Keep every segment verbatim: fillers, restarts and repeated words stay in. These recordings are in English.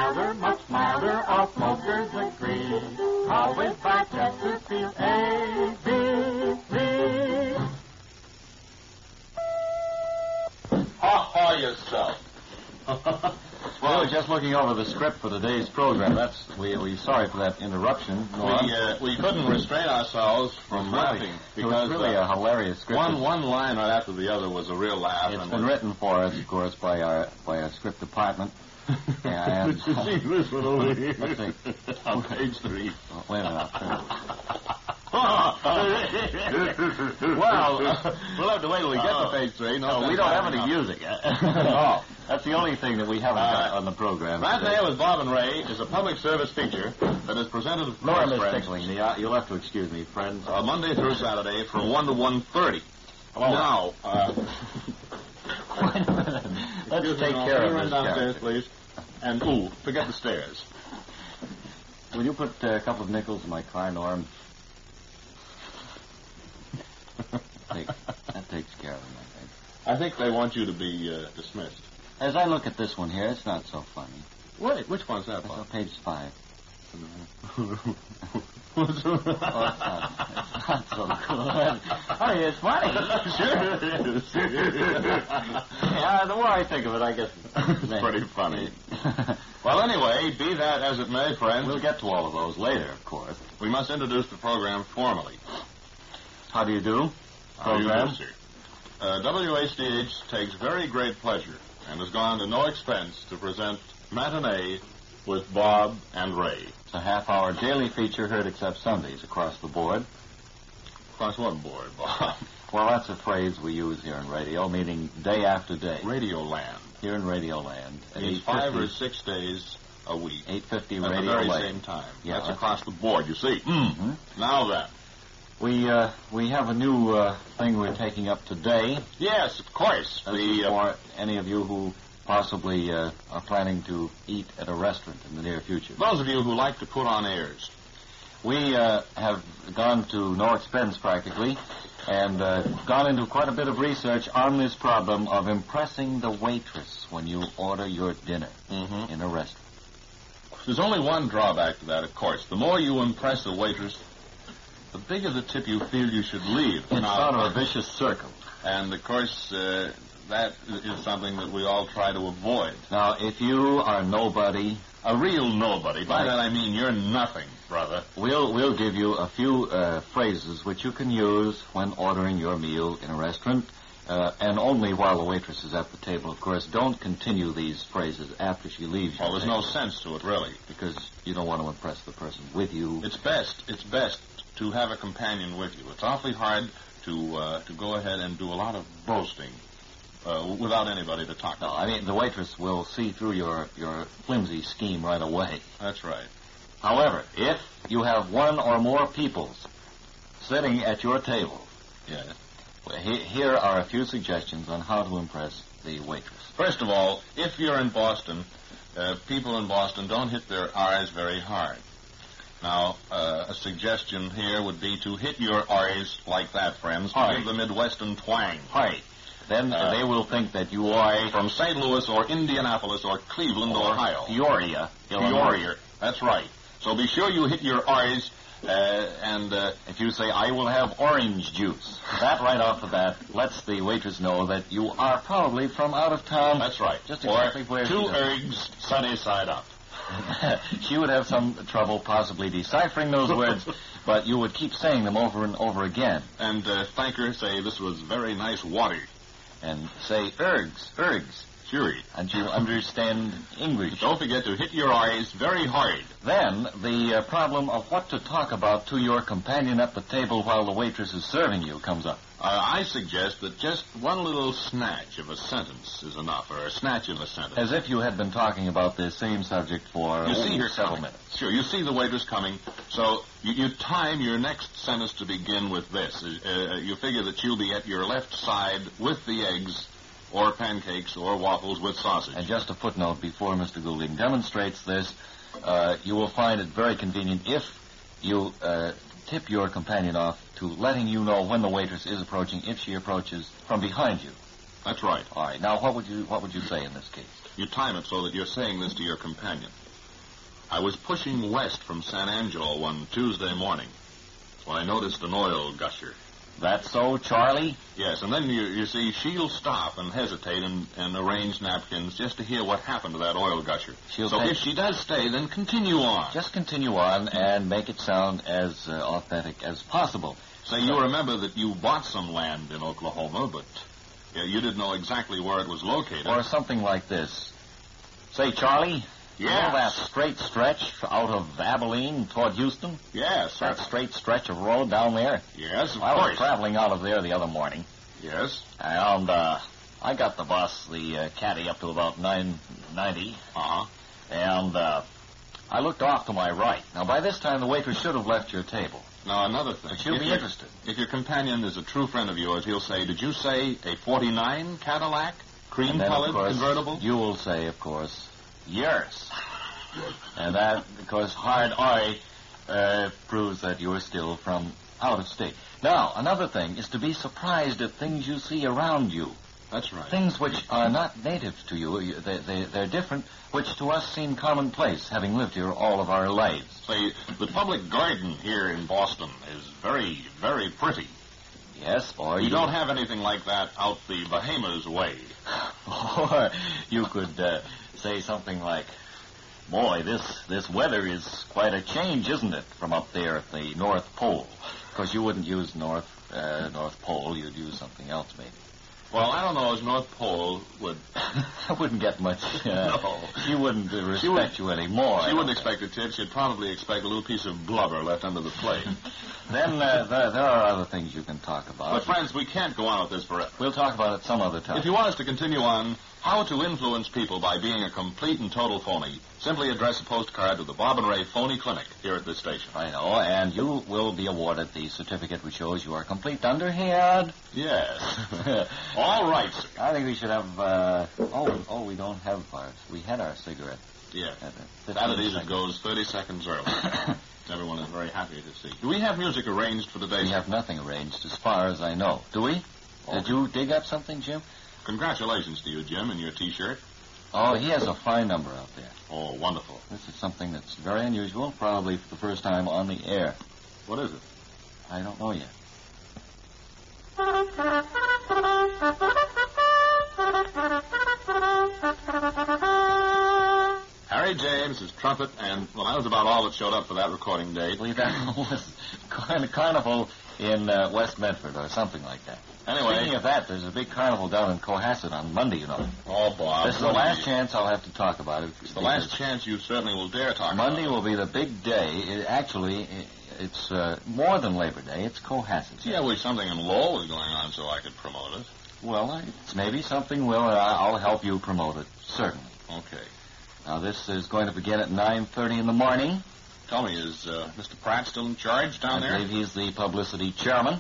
milder, much milder, all smokers agree. Always buy Chesterfield A B C. Ha-ha yourself. Well, we were just looking over the script for today's program. That's we we sorry for that interruption. We uh, we couldn't restrain ourselves from laughing because it was really uh, a hilarious script. One one line right after the other was a real laugh. It's and been was... written for us, of course, by our by our script department. Yeah, and, Did you see this one over here? Let's see. On page three. Oh, wait a minute. I'll turn it. Well, uh, we'll have to wait till we get uh, to page three. No, no we don't have any music. Oh, that's the only thing that we haven't uh, got on the program. Matinee with Bob and Ray is a public service feature that is presented to Norm is friends. tickling me. Uh, you'll have to excuse me, friends. Uh, Monday through Saturday from one to one thirty. Now, uh, wait a minute. Let's excuse take me, care run of this downstairs, character. please. And ooh, forget the stairs. Will you put uh, a couple of nickels in my car, Norm? Take, that takes care of them, I think. I think they want you to be uh, dismissed. As I look at this one here, it's not so funny. Wait, which one's that, It's on Bob? page five. oh, it's not, it's not so good. Oh, it's funny. Sure it is. Yeah, the more I think of it, I guess It's pretty funny. Well, anyway, be that as it may, friends, We'll get to all of those later, of course. we must introduce the program formally. How do you do? How do you Program? do, sir? Uh, W H D H takes very great pleasure and has gone to no expense to present Matinee with Bob and Ray. It's a half-hour daily feature heard except Sundays across the board. Across what board, Bob? Well, that's a phrase we use here in radio, meaning day after day. Radio Land. Here in Radio Land. At It's eight five fifty or six days a week. eight fifty At Radio the very Land. same time. Yeah, that's that's- across the board, you see. Mm-hmm. Now then. We uh, we have a new uh, thing we're taking up today. Yes, of course. This The, is uh, for any of you who possibly uh, are planning to eat at a restaurant in the near future. those of you who like to put on airs. We uh, have gone to no expense practically and uh, gone into quite a bit of research on this problem of impressing the waitress when you order your dinner Mm-hmm. in a restaurant. There's only one drawback to that, of course. The more you impress the waitress, the bigger the tip you feel you should leave. It's Now, sort of a vicious circle. And, of course, uh, that is something that we all try to avoid. Now, if you are nobody, A real nobody. By Right. that I mean you're nothing, brother. we'll we'll give you a few uh, phrases which you can use when ordering your meal in a restaurant, uh, and only while the waitress is at the table. Of course, don't continue these phrases after she leaves. Well, your there's no table, sense to it, really. because you don't want to impress the person with you. It's best, it's best to have a companion with you. It's awfully hard to uh, to go ahead and do a lot of boasting uh, without anybody to talk to. No, I mean the waitress will see through your your flimsy scheme right away. That's right. However, if you have one or more peoples sitting at your table, Yes. well, he, here are a few suggestions on how to impress the waitress. First of all, if you're in Boston, uh, people in Boston don't hit their R's very hard. Now, uh, a suggestion here would be to hit your R's like that, friends, to Aye. give the Midwestern twang. Hi. Then Uh, they will think that you are From Saint Louis or Indianapolis or Cleveland, Ohio. Peoria, Illinois. Peoria. That's right. So be sure you hit your R's, uh, and uh, If you say, I will have orange juice, that right off the bat lets the waitress know that you are probably from out of town. that's right. Just or exactly where two she's at. eggs sunny side up. She would have some trouble possibly deciphering those words, but you would keep saying them over and over again. And uh, thank her, say, this was very nice water. And say, ergs, ergs. Sure. And you understand English. Don't forget to hit your R's very hard. Then, the uh, problem of what to talk about to your companion at the table while the waitress is serving you comes up. Uh, I suggest that just one little snatch of a sentence is enough, or a snatch of a sentence. As if you had been talking about this same subject for You oh, see her several coming. minutes. Sure, you see the waitress coming, so you, you time your next sentence to begin with this. Uh, uh, you figure that she'll be at your left side with the eggs, or pancakes, or waffles with sausage. And just a footnote before Mister Goulding demonstrates this, uh, you will find it very convenient if you uh, tip your companion off to letting you know when the waitress is approaching, if she approaches from behind you. That's right. All right. Now, what would you what would you say in this case? You time it so that you're saying this to your companion. I was pushing west from San Angelo one Tuesday morning when I noticed an oil gusher. That so, Charlie? Yes, and then, you, you see, she'll stop and hesitate and, and arrange napkins just to hear what happened to that oil gusher. She'll so take- if she does stay, then continue on. Just continue on and make it sound as uh, authentic as possible. Say, you remember that you bought some land in Oklahoma, but yeah, you didn't know exactly where it was located. Or something like this. Say, Charlie, you Yes. know that straight stretch out of Abilene toward Houston? Yes, That sir. straight stretch of road down there? Yes, of I was course. traveling out of there the other morning, Yes. and uh, I got the bus, the uh, caddy, up to about nine ninety, Uh-huh. and uh, I looked off to my right. Now, by this time, the waitress should have left your table. Now, another thing. But she'll If be your- interested. If your companion is a true friend of yours, he'll say, did you say a forty-nine Cadillac? And then, of Cream-colored course, convertible? you will say, of course, yours. And that, because hard I uh, proves that you're still from out of state. Now, another thing is to be surprised at things you see around you. That's right. Things which are not native to you. You- They, they, they're different, which to us seem commonplace, having lived here all of our lives. Say, the public garden here in Boston is very, very pretty. Yes, or You you don't have anything like that out the Bahamas way. Or you could uh, say something like, boy, this, this weather is quite a change, isn't it, from up there at the North Pole? Because you wouldn't use North uh, North Pole, you'd use something else, maybe. Well, I don't know as North Pole would... I wouldn't get much... Uh, No. She wouldn't uh, respect She would- you anymore. She I wouldn't don't expect a tip. She'd probably expect a little piece of blubber left under the plate. think. Then uh, there, there are other things you can talk about. But, friends, we can't go on with this forever. We'll talk about it some other time. If you want us to continue on how to influence people by being a complete and total phony, simply address a postcard to the Bob and Ray Phony Clinic here at this station. I know, and you will be awarded the certificate which shows you are complete underhead. Yes. All right, sir. I think we should have, uh, oh, oh, we don't have ours. We had our cigarette. Yeah. at, uh, That fifteen it is, it seconds. goes thirty seconds early. Everyone is very happy to see. Do we have music arranged for today? We have nothing arranged as far as I know. Do we? Oh. Did you dig up something, Jim? Congratulations to you, Jim, and your T-shirt. Oh, he has a fine number out there. Oh, wonderful. This is something that's very unusual, probably for the first time on the air. What is it? I don't know yet. Harry James, his trumpet, and, well, that was about all that showed up for that recording date. I believe that was kind of carnival in uh, West Medford or something like that. Anyway. Speaking of that, there's a big carnival down in Cohasset on Monday, you know. Oh, Bob. This is the last chance I'll have to talk about it. It's the last chance you certainly will dare talk Monday about will be the big day. It, actually, it, it's uh, more than Labor Day. It's Cohasset. Yeah, well, something in Lowell is going on, so I could promote it. Well, it's maybe something will, and I- I'll help you promote it, certainly. Okay. Now, this is going to begin at nine thirty in the morning. Tell me, is uh, Mister Pratt still in charge down I there? believe he's the publicity chairman.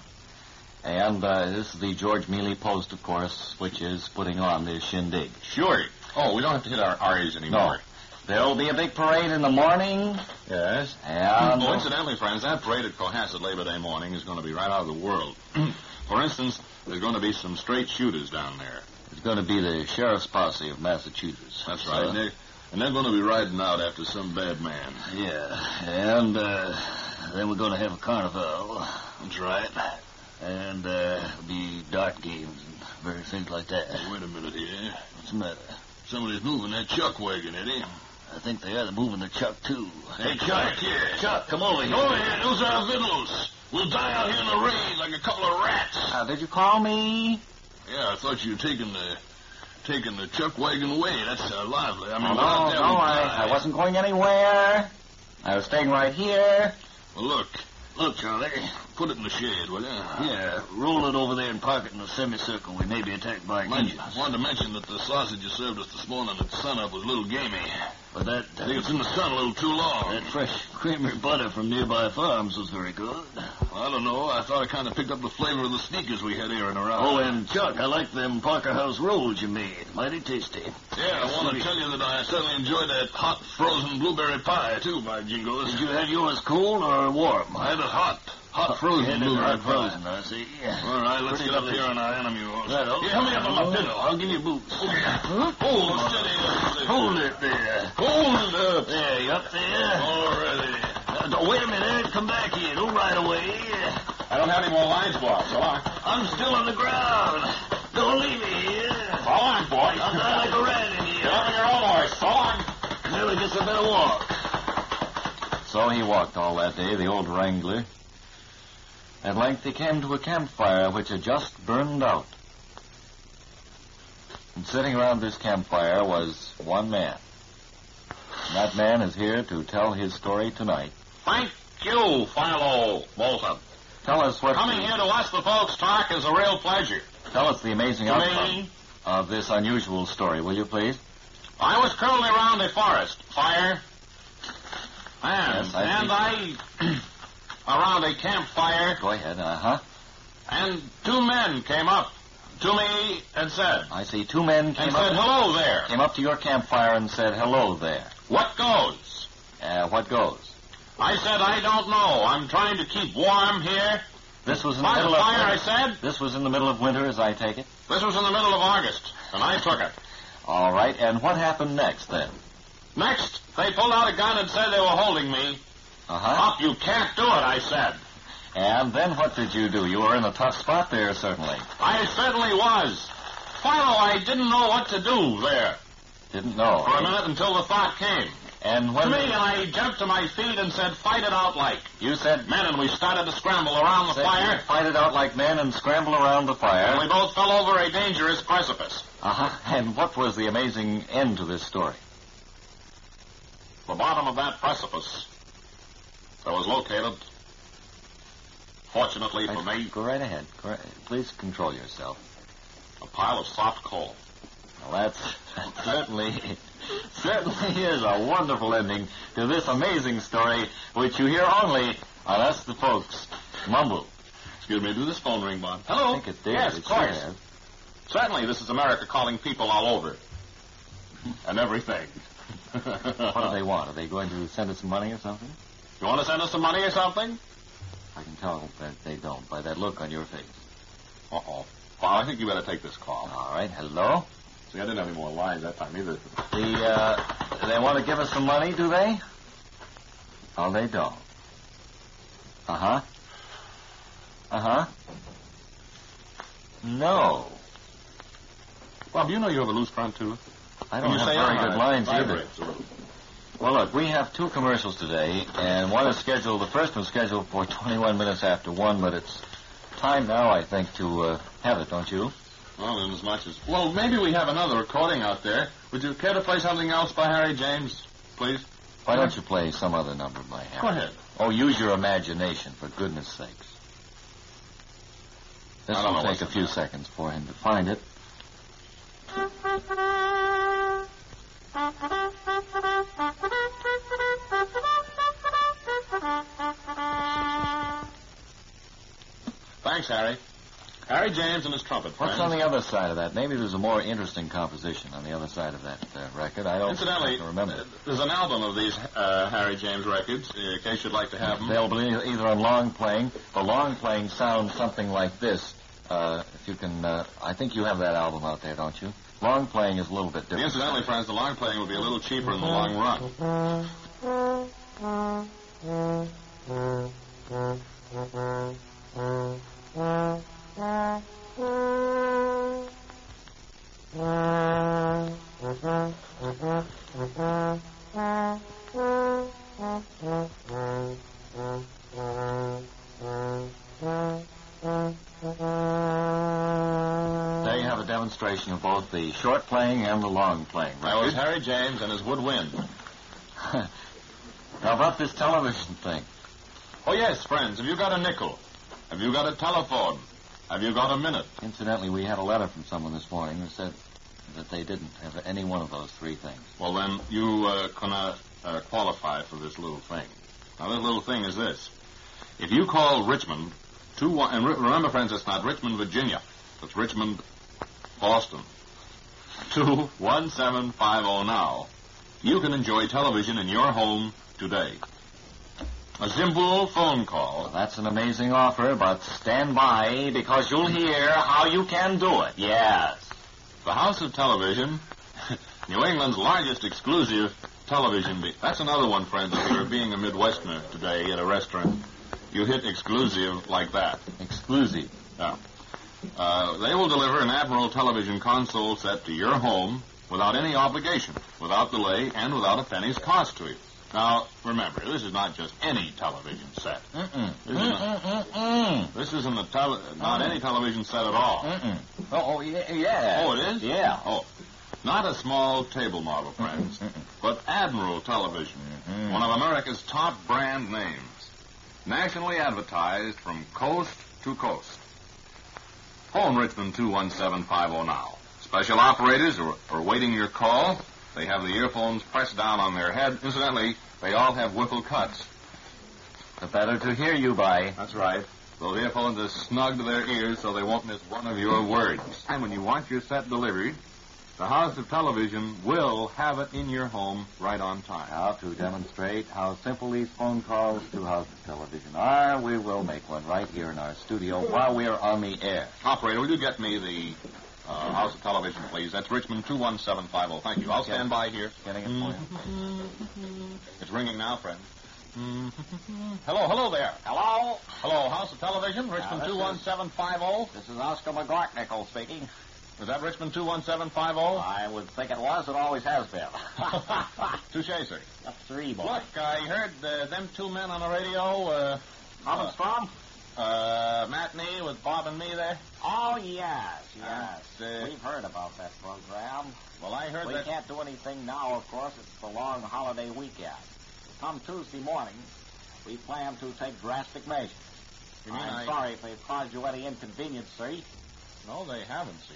And uh, this is the George Mealy Post, of course, which is putting on this shindig. Sure. Oh, we don't have to hit our R's anymore. No. There'll be a big parade in the morning. Yes. And Oh, incidentally, friends, that parade at Cohasset Labor Day morning is going to be right out of the world. For instance, there's going to be some straight shooters down there. it's going to be the sheriff's posse of Massachusetts. That's So- right. And, they, and they're going to be riding out after some bad man. Yeah, and uh, then we're going to have a carnival. That's right. And uh, be dart games and various things like that. Wait a minute here. What's the matter? Somebody's moving that chuck wagon, Eddie. I think they are. They're moving the Chuck, too. Hey, Chuck, here. Chuck, come over here. Go ahead. Those are our victuals. We'll die out here in the rain like a couple of rats. Uh, did you call me? Yeah, I thought you were taking the taking the chuck wagon away. That's uh, lively. I mean, Oh, we're out no, there, no, we I, die. I wasn't going anywhere. I was staying right here. Well, look. Look, Charlie. Put it in the shade, will you? Yeah, roll it over there and park it in a semicircle. We may be attacked by Men- Indians. wanted to mention that the sausage you served us this morning at sunup was a little gamey. But that, I think it's in the sun a little too long. that fresh creamery butter from nearby farms was very good. I don't know. I thought I kind of picked up the flavor of the sneakers we had airing around. Oh, and Chuck, I like them Parker House rolls you made. Mighty tasty. Yeah, I want to tell you that I certainly enjoyed that hot frozen blueberry pie, too, by jingoes. Did you have yours cold or warm? I had it hot. Hot frozen Yeah, blue they're hot red frozen, pie. I see. Yeah. All right, let's Pretty get up delicious. here on our enemy horse. Right, oh. Yeah, help me up on my pillow. I'll give you boots. Hold, steady. Hold it there. Hold it up. There, you up there? Already. Now, don't- wait a minute. Come back here. Don't ride away. I don't have any more lines, boss. So long. I'm still on the ground. Don't leave me here. So long, boy. I'm not like a rat in here. You're having your own horse. So long. Well, I guess I better walk. So he walked all that day, the old wrangler. At length he came to a campfire which had just burned out. And sitting around this campfire was one man. And that man is here to tell his story tonight. Thank you, Philo Bolton. Tell us what... Coming the, here to watch the folks talk is a real pleasure. Tell us the amazing To outcome me, of this unusual story, will you please? I was curling around a forest fire, and, Yes, I and I, around a campfire, Go ahead, uh-huh. and two men came up to me and said, I see two men came and said, up, hello there. came up to your campfire and said, hello there. What goes? Uh, what goes? I said, I don't know. I'm trying to keep warm here. This was in the By the middle fire, I of... said. This was in the middle of winter, as I take it? This was in the middle of August, and I took it. All right, and what happened next, then? Next, they pulled out a gun and said they were holding me. Uh-huh. Up, you can't do it, I said. And then what did you do? You were in a tough spot there, certainly. I certainly was. Philo, I didn't know what to do there Didn't know. for a minute until the thought came And to when me, and I jumped to my feet and said, fight it out like you said, men, and we started to scramble around the said fire, you'd fight it out like men and scramble around the and we fire. both fell over a dangerous precipice. Uh-huh. And what was the amazing end to this story? The bottom of that precipice that was located, fortunately for Right, me, Go right ahead. Go right, please control yourself. a pile of soft coal. Well, that's, that certainly, certainly is a wonderful ending to this amazing story, which you hear only on Us the Folks. Mumble. Excuse me, did this phone ring, Bob? I Hello? think it did. Yes, It of should course. have. Certainly, this is America calling people all over. And everything. What do they want? Are they going to send us some money or something? You want to send us some money or something? I can tell that they don't by that look on your face. Uh-oh. Well, I think you better take this call. All right, hello? See, I didn't have any more lines that time either. The, uh, they want to give us some money, do they? Oh, they don't. Uh-huh. Uh-huh. No. Bob, you know you have a loose front tooth? I don't you have say very all good right. lines either. Vibrates a little. Well, look, we have two commercials today, and one is scheduled, the first one's scheduled for twenty-one minutes after one, but it's time now, I think, to uh, have it, don't you? Well, in as much as... Well, maybe we have another recording out there. Would you care to play something else by Harry James, please? Why don't you play some other number by Harry? Go ahead. Oh, use your imagination, for goodness sakes. This I don't will know take a what's few in that. seconds for him to find it. Thanks, Harry. Harry James and his trumpet friends. What's on the other side of that? Maybe there's a more interesting composition on the other side of that uh, record. I don't Incidentally, I can remember. uh, there's an album of these uh, Harry James records, uh, in case you'd like to have them. Available e- either on long playing. The long playing sounds something like this. Uh, if you can, uh, I think you have that album out there, don't you? Long playing is a little bit different. Incidentally, friends, the long playing will be a little cheaper in the long run. There you have a demonstration of both the short playing and the long playing. That was record. Harry James and his woodwind. How about this television thing? Oh, yes, friends, have you got a nickel? Have you got a telephone? Have you got a minute? Incidentally, we had a letter from someone this morning who said that they didn't have any one of those three things. Well, then, you uh, cannot uh, qualify for this little thing. Now, this little thing is this. If you call Richmond, two one, and re- remember, friends, it's not Richmond, Virginia. It's Richmond, Boston. two one seven five zero now. You can enjoy television in your home today. A simple phone call. Well, that's an amazing offer, but stand by because you'll hear how you can do it. Yes. The House of Television, New England's largest exclusive television. Be- That's another one, friends. If you're being a Midwesterner today at a restaurant, you hit exclusive like that. Exclusive. Yeah. Uh, they will deliver an Admiral television console set to your home without any obligation, without delay, and without a penny's cost to you. Now, remember, this is not just any television set. Mm-mm. This isn't a, Mm-mm. this isn't a tele, not any television set at all. Mm-mm. Oh, oh, yeah, yeah. Oh, it is? Yeah. Oh, not a small table model, friends, Mm-mm. but Admiral Television, Mm-mm. one of America's top brand names, nationally advertised from coast to coast. Phone Richmond two one seven five zero now. Special operators are, are waiting your call. They have the earphones pressed down on their head. Incidentally, they all have whiffle cuts. The better to hear you by. That's right. Those earphones are snug to their ears so they won't miss one of your words. And when you want your set delivered, the House of Television will have it in your home right on time. Now, to demonstrate how simple these phone calls to House of Television are, we will make one right here in our studio while we are on the air. Operator, will you get me the uh, House of Television, please? That's Richmond two one seven five zero. Thank you. I'll stand by here. Getting it for you. It's ringing now, friend. Hello, hello there. Hello? Hello, House of Television, Richmond this two one seven five zero. This is Oscar McGartnickle speaking. Is that Richmond two one seven five zero? I would think it was. It always has been. Touche, sir. Up three, boy. Look, I heard uh, them two men on the radio, uh, Coming from? uh, matinee with Bob and me there. Oh, yes, yes. Uh, uh, We've heard about that program. Well, I heard We that... can't do anything now, of course. It's the long holiday weekend. Come Tuesday morning, we plan to take drastic measures. You mean I'm I- sorry if they've caused you any inconvenience, sir. No, they haven't, see.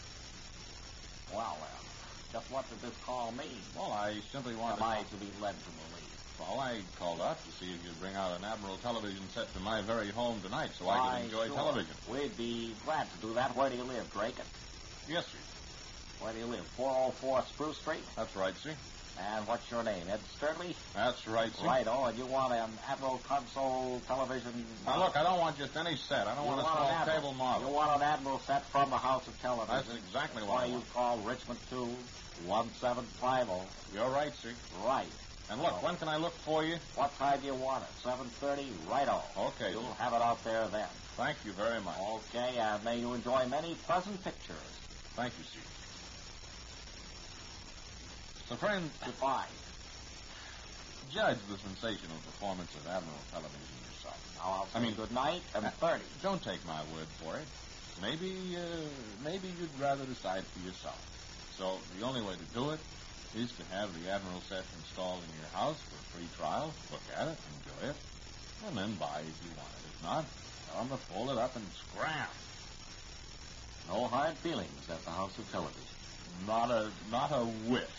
Well, then, just what did this call mean? Well, I simply wanted Am I to... to be led to believe? Well, I called up to see if you'd bring out an Admiral television set to my very home tonight so I Why, could enjoy sure. television. We'd be glad to do that. Where do you live, Drake? Yes, sir. Where do you live? four oh four Spruce Street? That's right, sir. And what's your name? Ed Sturley? That's right, sir. Righto, and you want an Admiral console television? Now, look, I don't want just any set. I don't You want a want small an Admiral. table model. You want an Admiral set from the House of Television. That's exactly what Why I you want. call Richmond two one seven five zero. You're right, sir. Right. And look, when can I look for you? What time do you want it? seven thirty? Righto. Okay. You'll have it out there then. Thank you very much. Okay, and may you enjoy many pleasant pictures. Thank you, sir. So, friend, Goodbye. judge the sensational performance of Admiral Television yourself. Now I'll say I mean- good night and Uh, thirty. Don't take my word for it. Maybe, uh, maybe you'd rather decide for yourself. So the only way to do it is to have the Admiral set installed in your house for a free trial. Look at it, enjoy it, and then buy if you want it. If not, tell them to fold it up and scram. No hard feelings at the House of Television. Not a, not a whiff.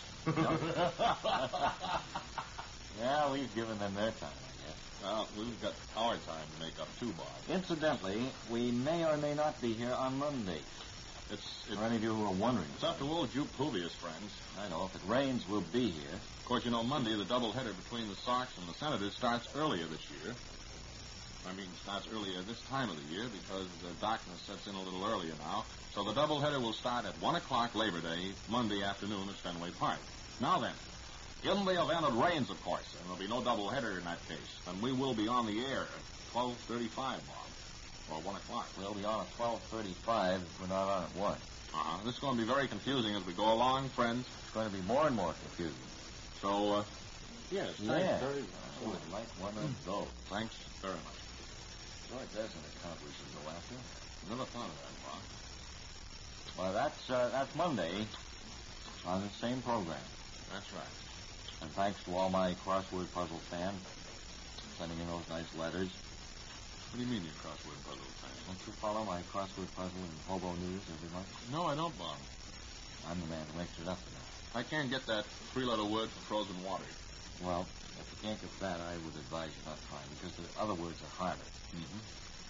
Yeah, we've given them their time, I guess. Well, we've got our time to make up too, Bob. Incidentally, we may or may not be here on Monday. It's, it's, For any of you who are wondering. it's up to old Juke Publius, friends. I know, if it rains, we'll be here. Of course, you know, Monday, the doubleheader between the Sox and the Senators starts earlier this year. I mean, starts earlier this time of the year because the darkness sets in a little earlier now. So the doubleheader will start at one o'clock Labor Day, Monday afternoon at Fenway Park. Now then, in the event it rains, of course, and there'll be no doubleheader in that case, then we will be on the air at twelve thirty-five, Bob, or one o'clock. We'll be on at twelve thirty-five if we're not on at one. Uh-huh. This is going to be very confusing as we go along, friends. It's going to be more and more confusing. So, uh, yes, Yeah. thanks very I much. would like one of those. Thanks very much. George doesn't accomplish to go after. Never thought of that, Bob. Well, that's, uh, that's Monday on the same program. That's right. And thanks to all my crossword puzzle fans sending in those nice letters. What do you mean, your crossword puzzle thing? Don't you follow my crossword puzzle in Hobo News every month? No, I don't, Bob. I'm the man who makes it up now. I can't get that three-letter word for frozen water. Well, if you can't get that, I would advise you not trying, because the other words are harder. Mm-hmm.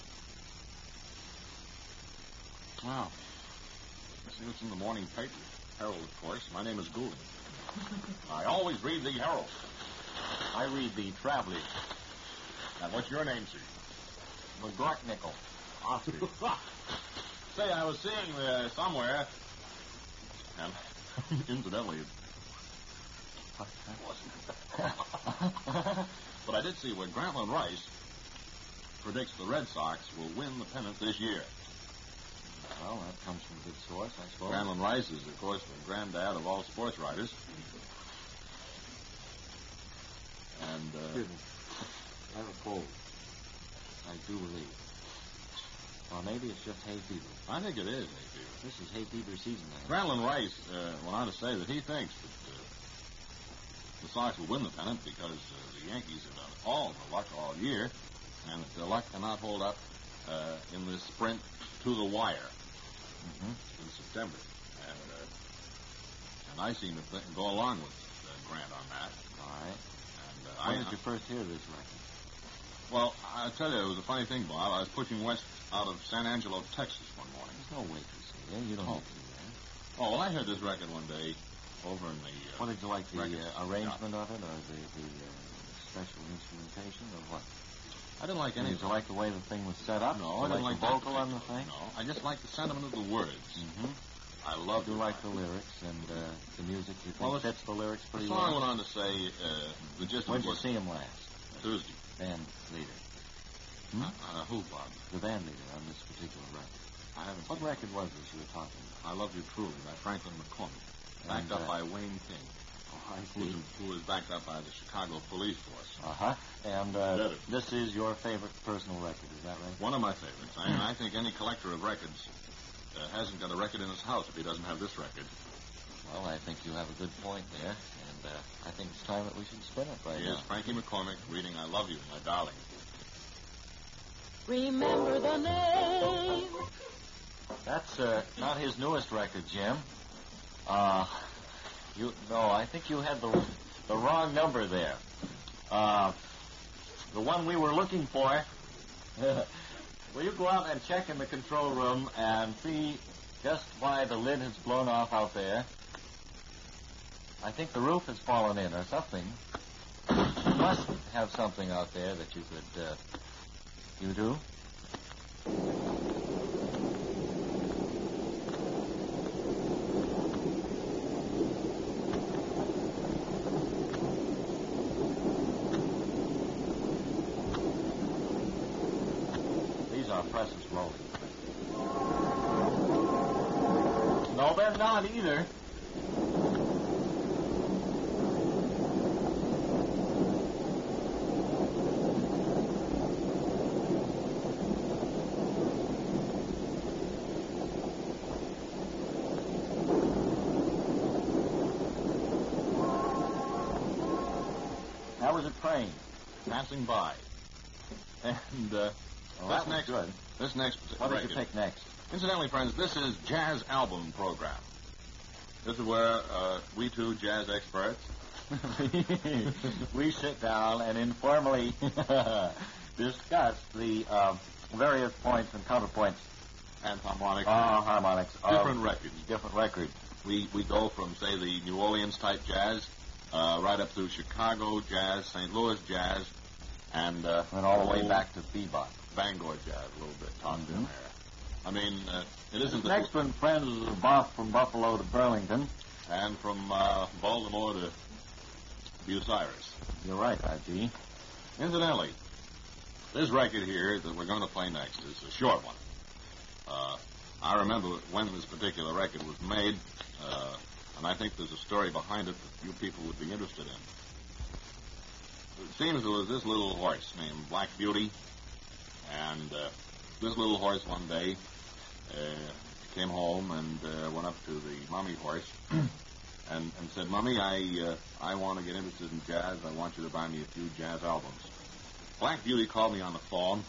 Wow. I see what's in the morning paper. Herald, of course. My name is Goulding. I always read the Herald. I read the Traveler. And what's your name, sir? McGorknickel. Ostrich. Say, I was seeing uh, somewhere, and incidentally, it wasn't. But I did see where Grantland Rice predicts the Red Sox will win the pennant this year. Well, that comes from a good source, I suppose. Grantland Rice is, of course, the granddad of all sports writers. And, uh... Excuse me. I have a cold. I do believe. Well, maybe it's just hay fever. I think it is hay fever. This is hay fever season, man. Grantland Rice uh, went on to say that he thinks that uh, the Sox will win the pennant because uh, the Yankees have done all the luck all year, and that the luck cannot hold up uh, in this sprint to the wire Mm-hmm. in September. And uh, and I seem to th- go along with uh, Grant on that. All right. And uh, When I, did you first hear this record? Well, I'll tell you, it was a funny thing, Bob. I was pushing west out of San Angelo, Texas one morning. There's no waitress here. You don't Oh. need to do that. Oh, well, I heard this record one day over in the... Uh, What did you like, the record uh, shop. arrangement of it, or the, the uh, special instrumentation, or what? I didn't like any Did you like the way the thing was set up? No, I Did didn't you like the that vocal on the particular- thing? No, I just like the sentiment of the words. Mm-hmm. I love You like the lyrics and uh, the music. You think Well, it's- fits the lyrics The pretty song well. went on to say uh, the gist When of did you was see him last? Thursday. Band leader. Uh, uh, who, Bob? The band leader on this particular record. I haven't. What seen record was this you were talking about? it. I Love You Truly by Franklin McCormick, backed And, up uh, by Wayne King, Oh, I who was, who was backed up by the Chicago Police Force. Uh-huh. And uh, Better. this is your favorite personal record, is that right? One of my favorites. I, I think any collector of records uh, hasn't got a record in his house if he doesn't have this record. Well, I think you have a good point there. And uh, I think it's time that we should spin it right Here's now. Frankie McCormick reading I Love You, My Darling. Remember the name. That's uh, not his newest record, Jim. Uh, you no, I think you had the the wrong number there. Uh, the one we were looking for. Will you go out and check in the control room and see just why the lid has blown off out there? I think the roof has fallen in or something. You must have something out there that you could. Uh, you do? These are presses rolling. No, they're not either. That was a train. Passing by. And uh, Oh, this that was next, good. this next What did record. you pick next? Incidentally, friends, this is Jazz Album Program. This is where uh, we two jazz experts We sit down and informally discuss the uh, various points and counterpoints, and harmonic uh, harmonics, of different records. different records. We we go from, say, the New Orleans type jazz uh, right up through Chicago jazz, Saint Louis jazz, and uh, And all the way old back to bebop. Bangor jazz a little bit tossed in Mhm. there. I mean, uh, it This isn't the next one, friends, is a bop from Buffalo to Burlington. and from uh, Baltimore to Bucyrus. You're right, I G. Incidentally, this record here that we're going to play next is a short one. Uh, I remember when this particular record was made, uh, and I think there's a story behind it that you people would be interested in. It seems there was this little horse named Black Beauty, and uh, this little horse one day uh, came home and uh, went up to the mommy horse and, and said, "Mommy, I uh, I want to get interested in jazz. I want you to buy me a few jazz albums." Black Beauty called me on the phone.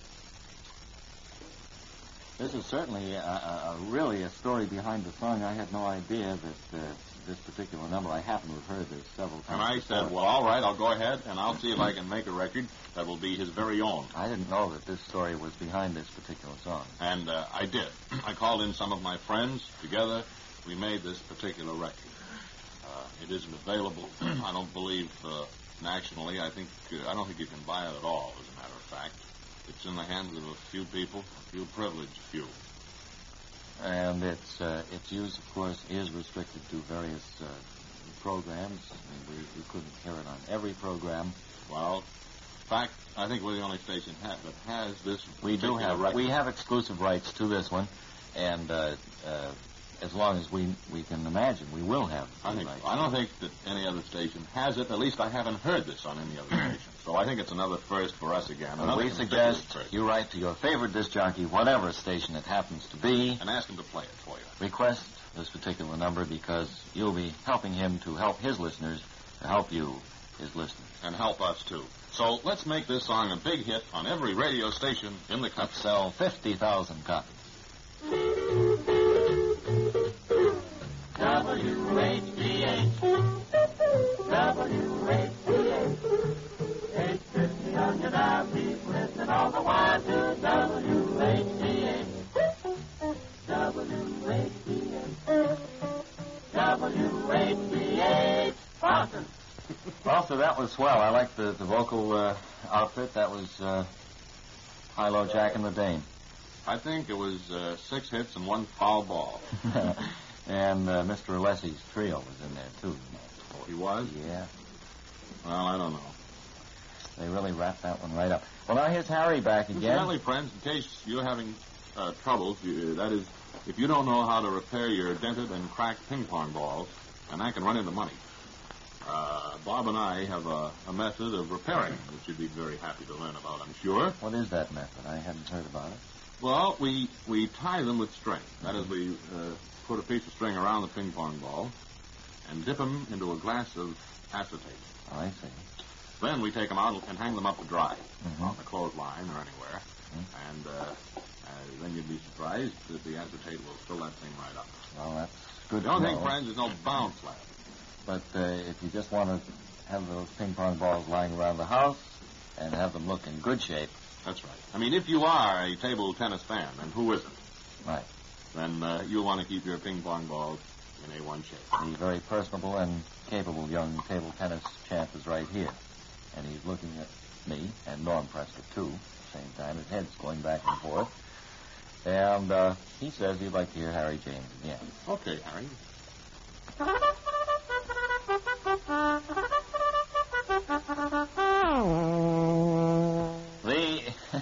This is certainly a, a, a really a story behind the song. I had no idea that uh, this particular number. I happen to have heard this several times. And I said, before. "Well, all right, I'll go ahead, and I'll see if I can make a record that will be his very own." I didn't know that this story was behind this particular song. And uh, I did. I called in some of my friends. Together, we made this particular record. Uh, it isn't available, I don't believe, uh, nationally. I think uh, I don't think you can buy it at all, as a matter of fact. It's in the hands of a few people, a few privileged few. And its uh, its use, of course, is restricted to various uh, programs. I mean, we, we couldn't hear it on every program. Well, in fact, I think we're the only station ha- that has this. We do have record. we have exclusive rights to this one, and uh, uh, as long as we we can imagine, we will have. I think rights. I don't think that any other station has it. At least I haven't heard this on any other station. So I think it's another first for us again. Well, Another we conspicuous suggest first. you write to your favorite disc jockey, whatever station it happens to be. And ask him to play it for you. Request this particular number because you'll be helping him to help his listeners to help you, his listeners. And help us, too. So let's make this song a big hit on every radio station in the Let's country. sell fifty thousand copies. W H D H. W H D H. eight fifty hundred our people listen all the while to W H D H. W H D H. W H D H. Boston. Well, so that was swell. I like the, the vocal uh, outfit. That was uh, High-Low Jack and the Dame. I think it was uh, six hits and one foul ball. And uh, Mister Alessi's trio was in there, too. Oh, he was? Yeah. Well, I don't know. They really wrapped that one right up. Well, now here's Harry back again. Incidentally, friends, in case you're having uh, troubles, you, that is, if you don't know how to repair your dented and cracked ping pong balls, and that can run into money, uh, Bob and I have a, a method of repairing, which you'd be very happy to learn about, I'm sure. What is that method? I hadn't heard about it. Well, we we tie them with string. That is, we uh, put a piece of string around the ping pong ball and dip them into a glass of acetate. Oh, I see. Then we take them out and hang them up to dry Mhm. on the clothesline or anywhere. Mhm. And uh, uh, then you'd be surprised that the acetate will fill that thing right up. Well, that's good The only to thing, know. friends, is no bounce left. But uh, if you just want to have those ping pong balls lying around the house and have them look in good shape, That's right. I mean, if you are a table tennis fan, and who isn't, right, then uh, you'll want to keep your ping pong balls in A one shape. the very personable and capable young table tennis champ is right here. And he's looking at me and Norm Prescott, too, at the same time. His head's going back and forth. And uh, he says he'd like to hear Harry James again. Okay, Harry. The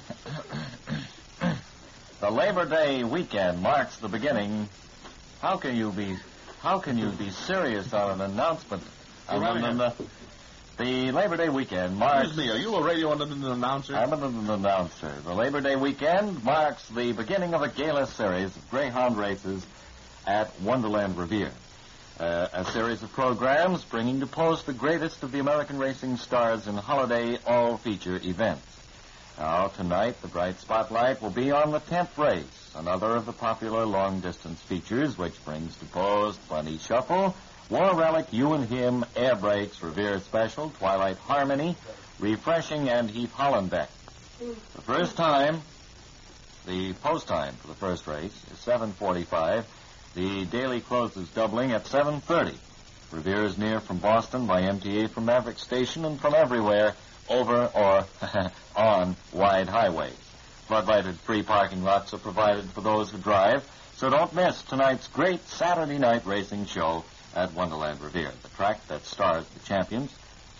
the Labor Day weekend marks the beginning. How can you be how can you be serious on an announcement? Go right Um, ahead. the, the Labor Day weekend marks. Excuse me, are you a radio announcer? I'm an announcer. The Labor Day weekend marks the beginning of a gala series of greyhound races at Wonderland Revere. Uh, a series of programs bringing to post the greatest of the American racing stars in holiday all-feature events. Now, tonight, the bright spotlight will be on the tenth race, another of the popular long-distance features, which brings to post Bunny Shuffle, War Relic, You and Him, Air Brakes, Revere Special, Twilight Harmony, Refreshing, and Heath Hollenbeck. The first time, the post time for the first race is seven forty-five. The daily closes doubling at seven thirty. Revere is near from Boston by M T A from Maverick Station and from everywhere over or on wide highways. Floodlighted free parking lots are provided for those who drive, so don't miss tonight's great Saturday night racing show at Wonderland Revere, the track that stars the champions.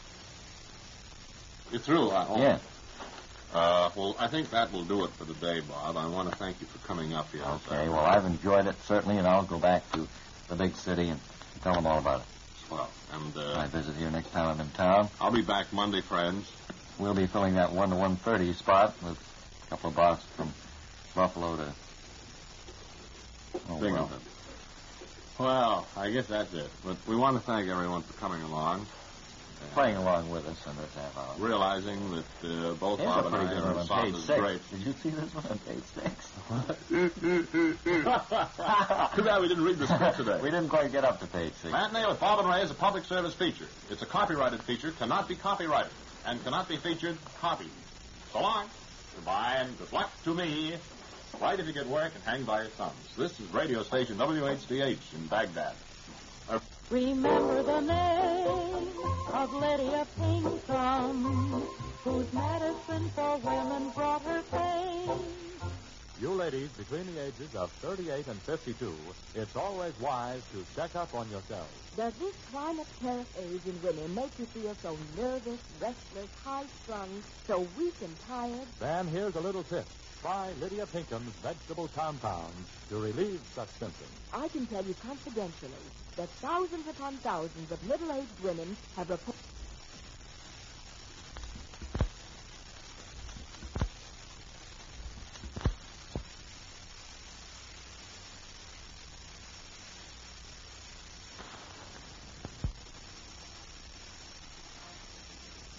You're through, huh? Oh. Yeah. Uh, well, I think that will do it for the day, Bob. I want to thank you for coming up here. Okay, well, I've enjoyed it, certainly, and I'll go back to the big city and tell them all about it. Well, and When uh, I visit here next time I'm in town. I'll be back Monday, friends. We'll be filling that one to one thirty spot with a couple of boxes from Buffalo to oh, Binghamton. Well, I guess that's it. But we want to thank everyone for coming along. playing along with us in this half hour. Realizing that uh, both Here's Bob a and pretty I good are one on soft page as six. grapes. Did you see this one on page six? Too bad we didn't read the script today. We didn't quite get up to page six. Matinee with Bob and Ray is a public service feature. It's a copyrighted feature, cannot be copyrighted, and cannot be featured copied. So long. Goodbye, and good luck to me. Write if you get work and hang by your thumbs. This is radio station W H D H in Baghdad. Remember the name of Lydia Pinkham. whose medicine for women brought her fame. You ladies between the ages of thirty-eight and fifty-two, it's always wise to check up on yourselves. Does this climacteric age in women make you feel so nervous, restless, high-strung, so weak and tired? Then here's a little tip. Try Lydia Pinkham's vegetable compounds to relieve such symptoms. I can tell you confidentially that thousands upon thousands of middle-aged women have reported